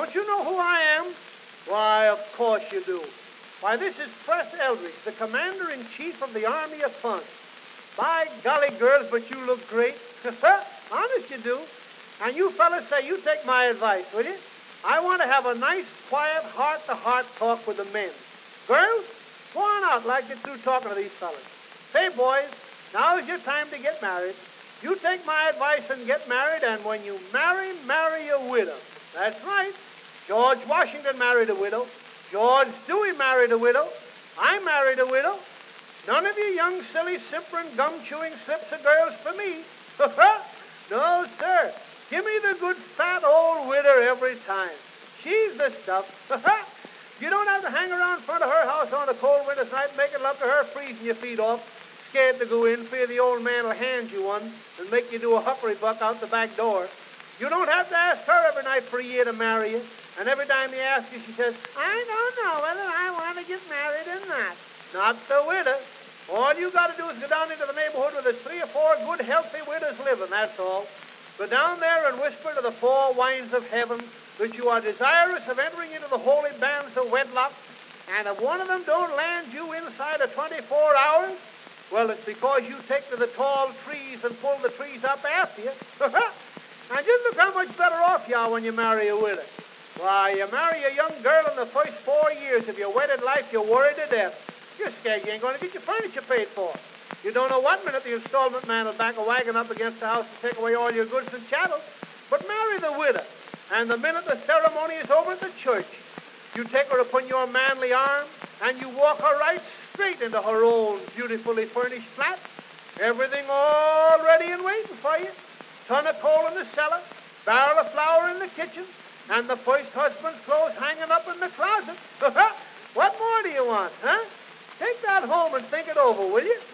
Don't you know who I am? Why, of course you do. Why, this is Press Eldridge, the Commander-in-Chief of the Army of Fun. By golly, girls, but you look great. Honest you do. And you fellas say you take my advice, will you? I want to have a nice, quiet, heart-to-heart talk with the men. Girls, go on out like you're through talking to these fellas. Say, boys, now's your time to get married. You take my advice and get married, and when you marry, marry a widow. That's right. George Washington married a widow. George Dewey married a widow. I married a widow. None of you young, silly, simpering, gum-chewing slips of girls for me. No, sir. Give me the good, fat old widow every time. She's the stuff. You don't have to hang around in front of her house on a cold winter's night making love to her, freezing your feet off, scared to go in, fear the old man will hand you one and make you do a huckery buck out the back door. You don't have to ask her every night for a year to marry you. And every time you ask her, she says, I don't know whether I want to get married or not. Not the widow. All you got to do is go down into the neighborhood where there's 3 or 4 good, healthy widows living, that's all. Go down there and whisper to the 4 winds of heaven that you are desirous of entering into the holy bands of wedlock, and if one of them don't land you inside of 24 hours, well, it's because you take to the tall trees and pull the trees up after you. And just look how much better off you are when you marry a widow. Why, you marry a young girl in the first 4 years of your wedded life, you're worried to death. You're scared you ain't going to get your furniture paid for. You don't know what minute the installment man will back a wagon up against the house to take away all your goods and chattels. But marry the widow, and the minute the ceremony is over at the church, you take her upon your manly arm, and you walk her right straight into her own beautifully furnished flat. Everything all ready and waiting for you. Ton of coal in the cellar, barrel of flour in the kitchen, and the first husband's clothes hanging up in the closet. What more do you want, huh? Take that home and think it over, will you?